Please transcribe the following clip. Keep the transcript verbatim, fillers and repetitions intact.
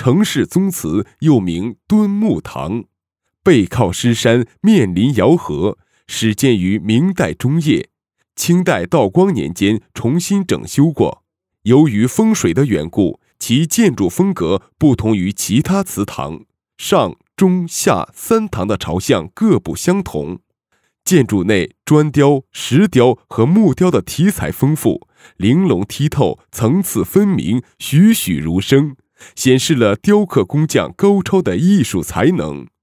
城市宗祠又名敦睦堂，背靠狮山，面临瑶河，始建于明代中叶，清代道光年间重新整修过。由于风水的缘故，其建筑风格不同于其他祠堂，上、中、下三堂的朝向各不相同。建筑内砖雕、石雕和木雕的题材丰富，玲珑剔透，层次分明，栩栩如生，显示了雕刻工匠高超的艺术才能。